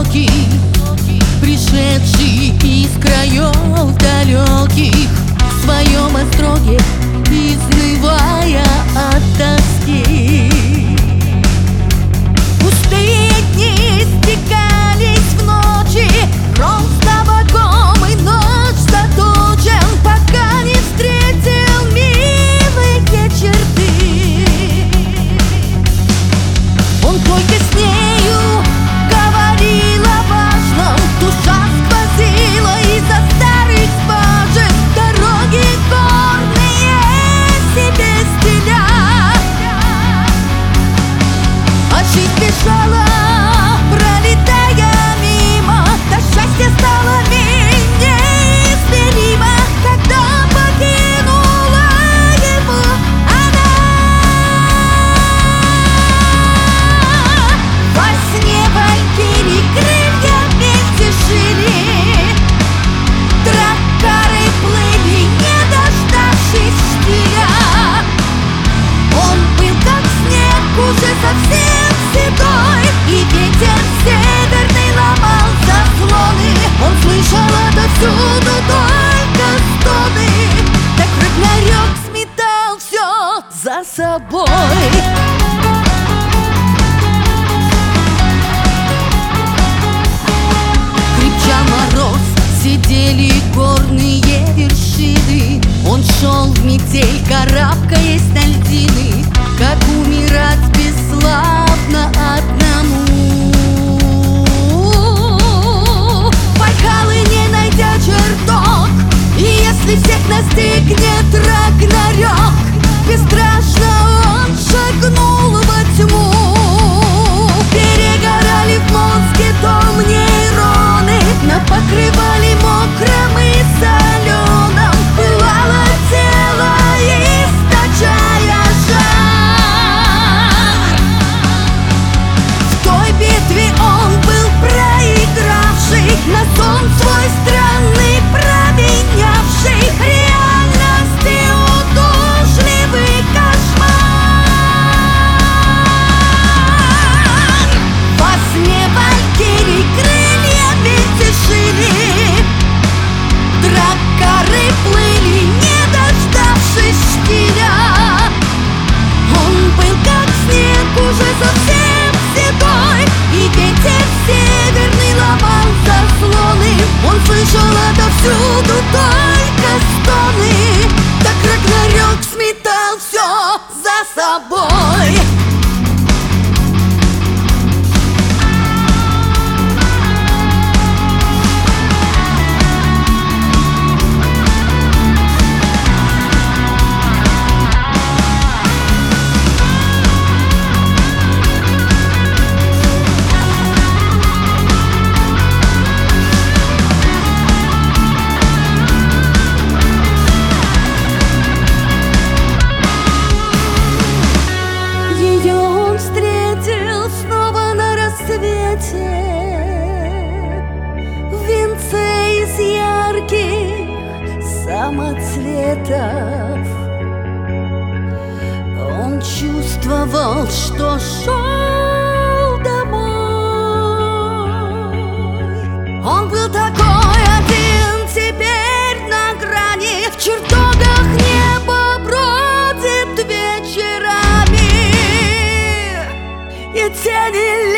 высокий, пришедший из краев далеких, в своем остроге изнывая от тоски. Пустые дни стекались в ночи, ром с табаком и ночь заточен, пока не встретил милые черты. Он только с нею говорил о важном, душа сквозила из-за старых скважин, дороги горные себе стеля. А жизнь бежала, пролетая мимо, до счастья стало неизмеримо, когда покинула его она. Во сне валькирии крылья вместе шили, драккары плыли, не дождавшись штиля. Он был как снег, уже совсем седой, и ветер северный ломал заслоны. Он слышал отовсюду только стоны, так Рагнарёк сметал все за собой. Крепчал мороз, сидели горные вершины. Он шел в метель, карабкаясь на льдины, как умирать бесславно одному. Вальхаллы не найдя чертог, и если всех настигнет Рагнарёк, бесстрашно он шагнул во тьму. Перегорали в мозге дом нейроны, на покрывале мокром и соленом пылало тело, источая жар. В той битве он был проигравший, на сон свой странный променявший, реальности удушливый кошмар. Во сне валькирии крылья вместе шили, драккары плыли, не дождавшись штиля. Он был как снег, уже совсем седой, и ветер северный ломал заслоны. Он слышал отовсюду только стоны, так Рагнарёк сметал все за собой. В венце из ярких самоцветов он чувствовал, что шел домой. Он был такой один теперь на грани, в чертогах небо бродит вечерами, и тени